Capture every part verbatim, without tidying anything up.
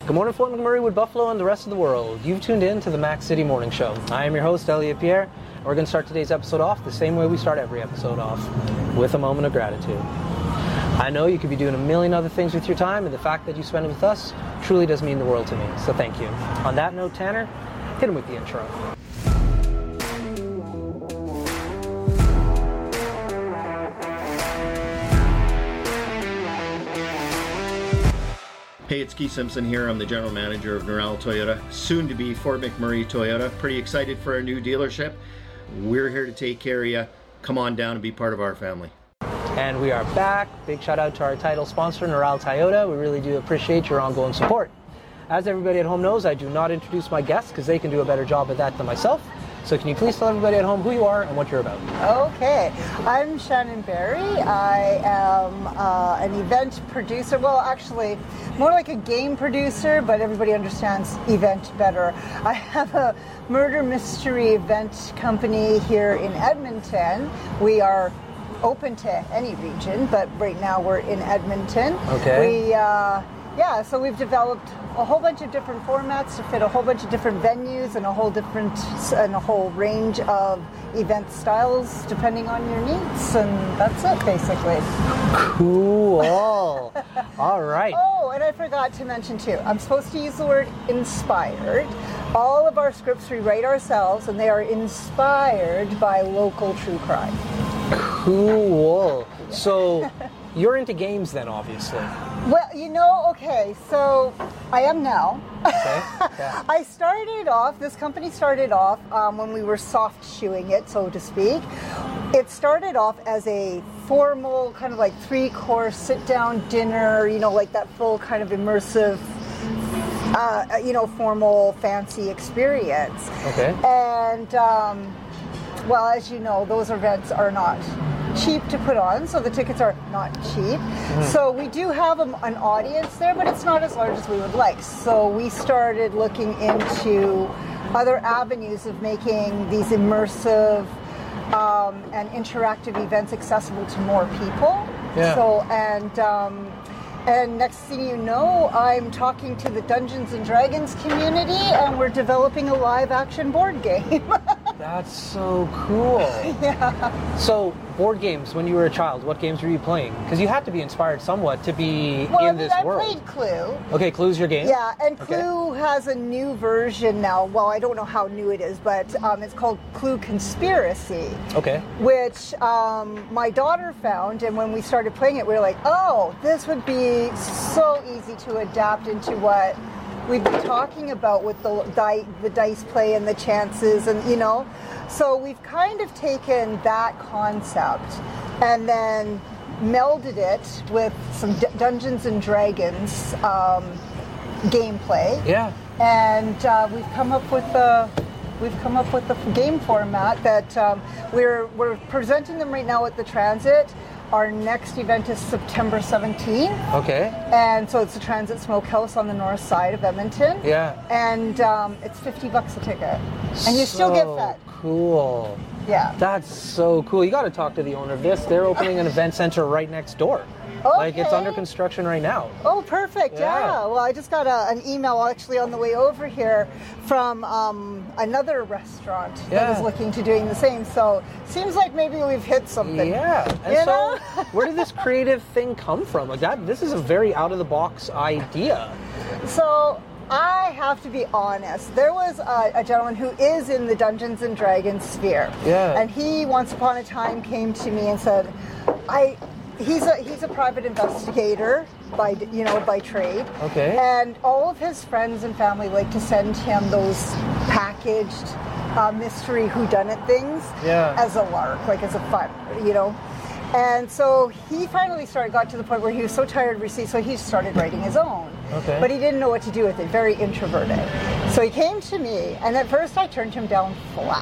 Good morning, Fort McMurray, Wood Buffalo, and the rest of the world. You've tuned in to the Mac City Morning Show. I am your host, Elliot Pierre, and we're going to start today's episode off the same way we start every episode off, with a moment of gratitude. I know you could be doing a million other things with your time, and the fact that you spend it with us truly does mean the world to me, so thank you. On that note, Tanner, hit him with the intro. Hey, it's Keith Simpson here. I'm the general manager of Norel Toyota, soon to be Fort McMurray Toyota. Pretty excited for our new dealership. We're here to take care of you. Come on down and be part of our family. And we are back. Big shout out to our title sponsor, Norel Toyota. We really do appreciate your ongoing support. As everybody at home knows, I do not introduce my guests because they can do a better job at that than myself. So can you please tell everybody at home who you are and what you're about? Okay, I'm Shannon Berry. I am uh, an event producer. Well, actually, more like a game producer, but everybody understands event better. I have a murder mystery event company here in Edmonton. We are open to any region, but right now we're in Edmonton. Okay. We, uh, yeah, so we've developed a whole bunch of different formats to fit a whole bunch of different venues and a whole different and a whole range of event styles depending on your needs, and that's it basically. Cool. All right. Oh, and I forgot to mention too, I'm supposed to use the word inspired. All of our scripts we write ourselves, and they are inspired by local true crime. Cool. So you're into games then, obviously. Well, you know, okay, so I am now. Okay. Yeah. I started off, this company started off um, when we were soft shoeing it, so to speak. It started off as a formal, kind of like three-course sit-down dinner, you know, like that full kind of immersive, uh, you know, formal, fancy experience. Okay. And, um, well, as you know, those events are not cheap to put on, so the tickets are not cheap. Mm-hmm. So we do have a, an audience there, but it's not as large as we would like. So we started looking into other avenues of making these immersive um, and interactive events accessible to more people. Yeah. So and um, and next thing you know, I'm talking to the Dungeons and Dragons community, and we're developing a live action board game. That's so cool. Yeah. So, board games, when you were a child, what games were you playing? Because you had to be inspired somewhat to be well, in I mean, this I world. I played Clue. Okay, Clue's your game? Yeah, and Okay. Clue has a new version now. Well, I don't know how new it is, but um, it's called Clue Conspiracy. Okay. Which um, my daughter found, and when we started playing it, we were like, oh, this would be so easy to adapt into what we've been talking about with the, di- the dice play and the chances, and you know. So we've kind of taken that concept and then melded it with some D- Dungeons and Dragons um, gameplay. Yeah. And uh, we've come up with the we've come up with the game format that um, we're we're presenting them right now at the Transit. Our next event is September seventeenth. Okay. And so it's the Transit Smokehouse on the north side of Edmonton. Yeah. And um, it's fifty bucks a ticket. And you still get fed. Cool. Yeah. That's so cool. You got to talk to the owner of this. They're opening an event center right next door. Okay. Like, it's under construction right now. Oh, perfect. Yeah. Yeah. Well, I just got a, an email actually on the way over here from um, another restaurant that Yeah. is looking to doing the same. So seems like maybe we've hit something. Yeah. And You so, know? where did this creative thing come from? Like, that, this is a very out-of-the-box idea. So I have to be honest. There was a, a gentleman who is in the Dungeons and Dragons sphere. Yeah. And he once upon a time came to me and said, I he's a he's a private investigator by you know by trade. Okay. And all of his friends and family like to send him those packaged uh, mystery whodunit things Yeah. as a lark, like as a fun, you know. And so he finally started, got to the point where he was so tired of receipts, so he started writing his own. Okay. But he didn't know what to do with it, very introverted. So he came to me, and at first I turned him down flat.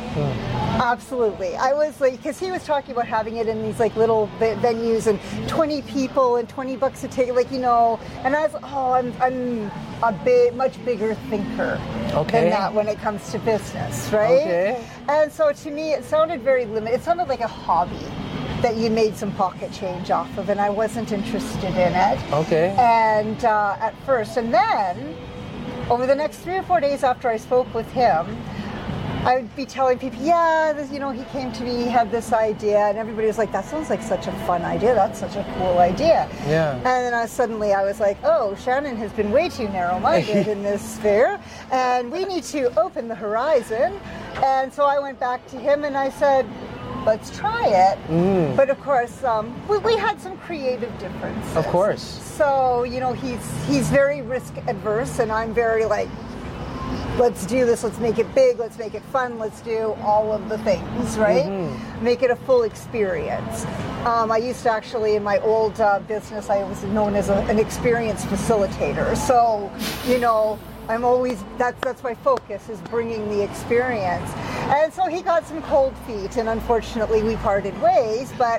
Hmm. Absolutely. I was like, because he was talking about having it in these like little ve- venues and twenty people and twenty bucks a ticket, like, you know, and I was, oh, I'm, I'm a big, much bigger thinker Okay. than that when it comes to business, right? Okay. And so to me, it sounded very limited. It sounded like a hobby. that you made some pocket change off of, and I wasn't interested in it. Okay. And uh, at first, and then over the next three or four days after I spoke with him, I would be telling people, yeah, this, you know, he came to me, he had this idea, and everybody was like, that sounds like such a fun idea. That's such a cool idea. Yeah. And then I, suddenly I was like, oh, Shannon has been way too narrow-minded in this sphere, and we need to open the horizon. And so I went back to him and I said, let's try it. Mm. But of course, um, we, we had some creative differences. Of course. So, you know, he's he's very risk adverse, and I'm very like, let's do this, let's make it big, let's make it fun, let's do all of the things, right? Mm-hmm. Make it a full experience. Um, I used to actually, in my old uh, business, I was known as a, an experience facilitator. So, you know, I'm always, that's that's my focus, is bringing the experience. And so he got some cold feet, and unfortunately we parted ways, but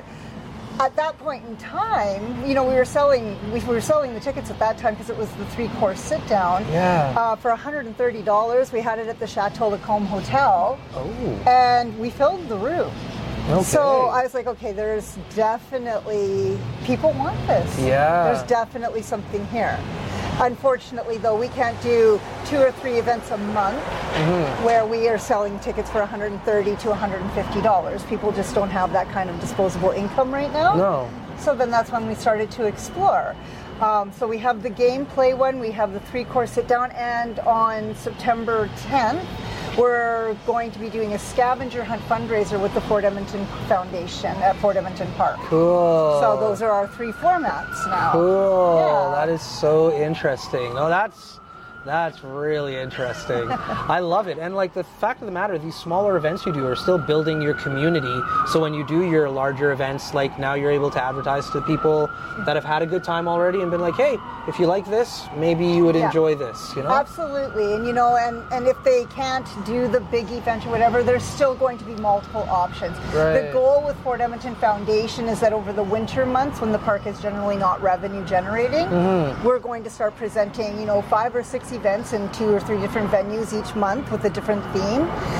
at that point in time, you know, we were selling we were selling the tickets at that time because it was the three-course sit-down. Yeah. Uh, for one hundred thirty dollars. We had it at the Chateau Lacombe Hotel. Oh. And we filled the room. Okay. So I was like, okay, there's definitely, people want this. Yeah. There's definitely something here. Unfortunately, though, we can't do two or three events a month mm-hmm. where we are selling tickets for one hundred thirty to one hundred fifty dollars. People just don't have that kind of disposable income right now. No. So then that's when we started to explore. Um, so we have the gameplay one, we have the three-course sit-down, and on September tenth, we're going to be doing a scavenger hunt fundraiser with the Fort Edmonton Foundation at Fort Edmonton Park. Cool. So those are our three formats now. Cool. Yeah. That is so interesting. Oh, that's that's really interesting. I love it. And like the fact of the matter, these smaller events you do are still building your community. So when you do your larger events, like now you're able to advertise to people that have had a good time already and been like, hey, if you like this, maybe you would Yeah. enjoy this, you know? Absolutely. And you know, and, and if they can't do the big event or whatever, there's still going to be multiple options. Right. The goal with Fort Edmonton Foundation is that over the winter months, when the park is generally not revenue generating, mm-hmm. we're going to start presenting, you know, five or six events in two or three different venues each month with a different theme,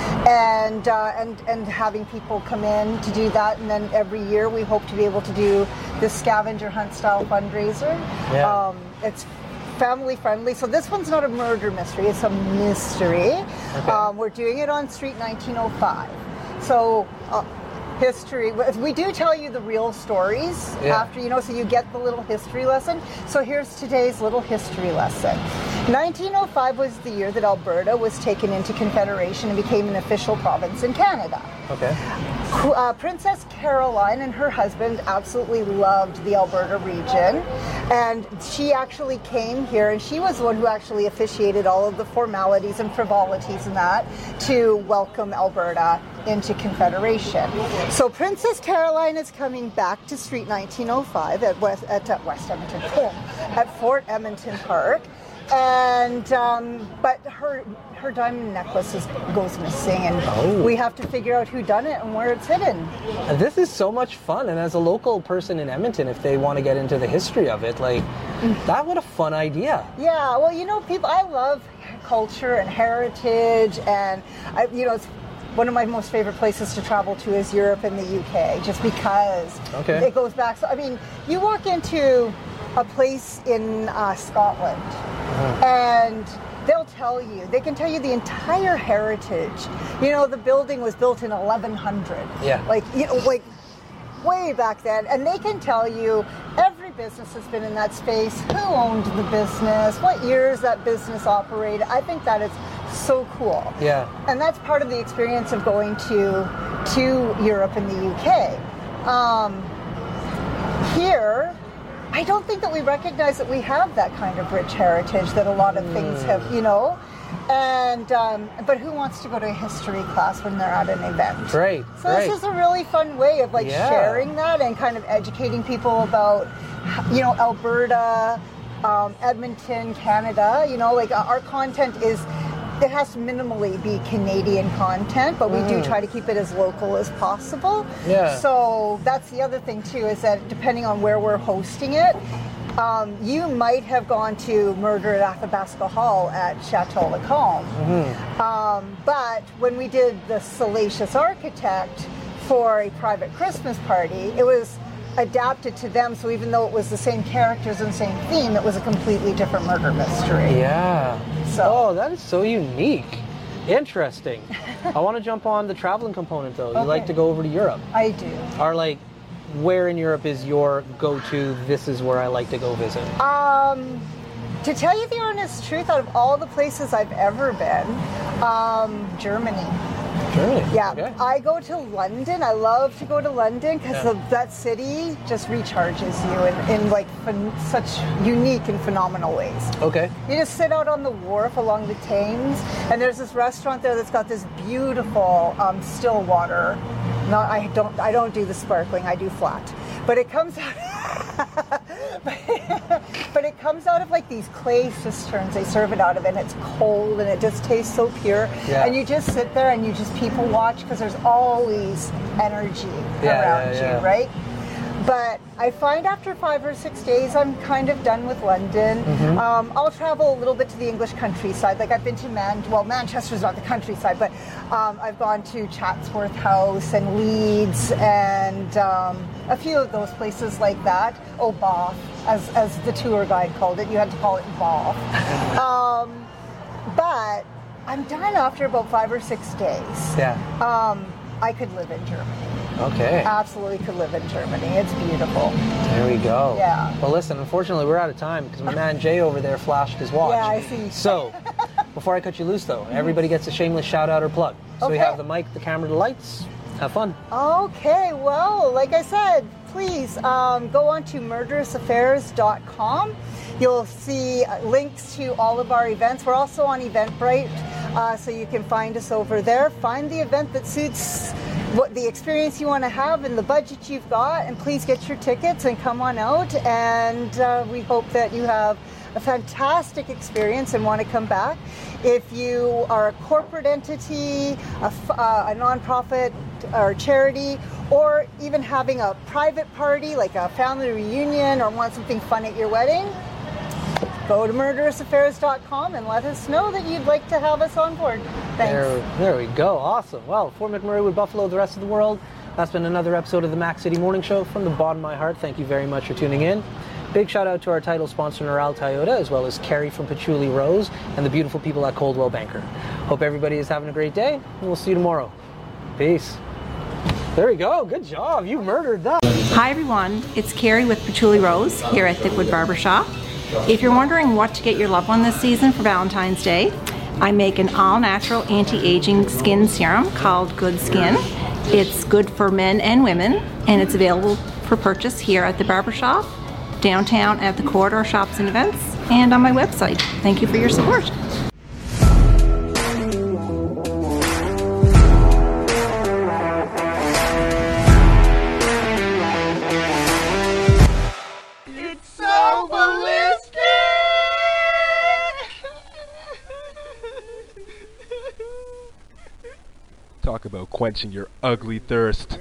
and uh, and and having people come in to do that. And then every year we hope to be able to do this scavenger hunt style fundraiser. Yeah. Um, it's family friendly. So this one's not a murder mystery, it's a mystery. Okay. Um, we're doing it on Street nineteen oh five. So uh, history, we do tell you the real stories yeah. after, you know, so you get the little history lesson. So here's today's little history lesson. nineteen oh five was the year that Alberta was taken into Confederation and became an official province in Canada. Okay. Uh, Princess Caroline and her husband absolutely loved the Alberta region, and she actually came here, and she was the one who actually officiated all of the formalities and frivolities and that to welcome Alberta into Confederation. So Princess Caroline is coming back to Street nineteen oh five at West, at, at West Edmonton, at Fort Edmonton Park, and um, but her her diamond necklace is, goes missing, and oh. we have to figure out who done it and where it's hidden. This is so much fun, and as a local person in Edmonton, if they want to get into the history of it, like that, what a fun idea. Yeah, well, you know, people, I love culture and heritage, and I, you know, it's one of my most favorite places to travel to is Europe and the U K, just because okay. it goes back. So, I mean, you walk into a place in uh, Scotland, uh-huh. and they'll tell you, they can tell you the entire heritage. You know, the building was built in eleven hundred. Yeah. Like, you know, like way back then. And they can tell you every business has been in that space, who owned the business, what years that business operated. I think that is so cool. Yeah. And that's part of the experience of going to to Europe and the U K. Um, here, I don't think that we recognize that we have that kind of rich heritage that a lot of things have, you know. And um, but who wants to go to a history class when they're at an event? Right. So right. this is a really fun way of like yeah. sharing that and kind of educating people about, you know, Alberta, um, Edmonton, Canada. You know, like our content is, it has to minimally be Canadian content, but we mm. do try to keep it as local as possible. Yeah. So that's the other thing too, is that depending on where we're hosting it, um, you might have gone to Murder at Athabasca Hall at Chateau Lacombe. Mm-hmm. Um, but when we did the Salacious Architect for a private Christmas party, it was adapted to them. So even though it was the same characters and same theme, it was a completely different murder mystery. Yeah. So. Oh, that is so unique. Interesting. I want to jump on the traveling component though. You Okay. like to go over to Europe. I do. Are like, where in Europe is your go-to, this is where I like to go visit? Um, to tell you the honest truth, out of all the places I've ever been, um, Germany. Germany. Yeah, Okay. I go to London. I love to go to London because Yeah. that city just recharges you in, in like phen- such unique and phenomenal ways. Okay. You just sit out on the wharf along the Thames, and there's this restaurant there that's got this beautiful um, still water. Not, I don't, I don't do the sparkling. I do flat, but it comes out. but, but it comes out of like these clay cisterns. They serve it out of, and it's cold, and it just tastes so pure. Yeah. And you just sit there and you just people watch because there's always energy Yeah, around yeah, yeah. you, right? But I find after five or six days, I'm kind of done with London. Mm-hmm. Um, I'll travel a little bit to the English countryside. Like I've been to Man, well, Manchester's not the countryside, but um, I've gone to Chatsworth House and Leeds and um, a few of those places like that. Oh, Bath, as, as the tour guide called it. You had to call it Bath. um, but I'm done after about five or six days. Yeah. Um, I could live in Germany. Okay. Absolutely could live in Germany. It's beautiful. There we go. Yeah. Well, listen, unfortunately, we're out of time because my man Jay over there flashed his watch. Yeah, I see. So, before I cut you loose, though, everybody gets a shameless shout out or plug. So we Okay. have the mic, the camera, the lights. Have fun. Okay, well, like I said, please um, go on to murderous affairs dot com. You'll see uh, links to all of our events. We're also on Eventbrite, uh, so you can find us over there. Find the event that suits what the experience you want to have and the budget you've got, and please get your tickets and come on out. And uh, we hope that you have a fantastic experience and want to come back. If you are a corporate entity, a, f- uh, a nonprofit or charity, or even having a private party like a family reunion or want something fun at your wedding, go to murderous affairs dot com and let us know that you'd like to have us on board. Thanks. There, there we go. Awesome. Well, for McMurray with Buffalo, the rest of the world, that's been another episode of the Mac City Morning Show. From the bottom of my heart, thank you very much for tuning in. Big shout out to our title sponsor, Neural Toyota, as well as Carrie from Patchouli Rose and the beautiful people at Coldwell Banker. Hope everybody is having a great day, and we'll see you tomorrow. Peace. There we go. Good job. You murdered that. Hi everyone, it's Carrie with Patchouli Rose here at Thickwood Barbershop. If you're wondering what to get your loved one this season for Valentine's Day, I make an all-natural anti-aging skin serum called Good Skin. It's good for men and women, and it's available for purchase here at the barbershop, downtown at the corridor shops and events, and on my website. Thank you for your support. Talk about quenching your ugly thirst.